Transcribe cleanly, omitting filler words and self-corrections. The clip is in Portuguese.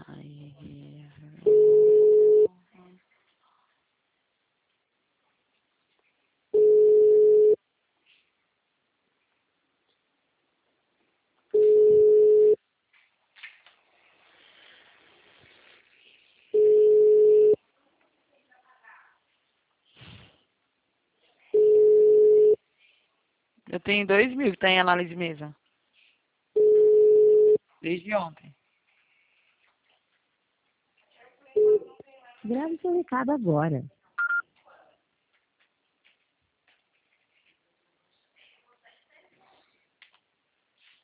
Eu tenho 2.000 que tá em análise de mesa. Desde ontem. Grave seu recado agora.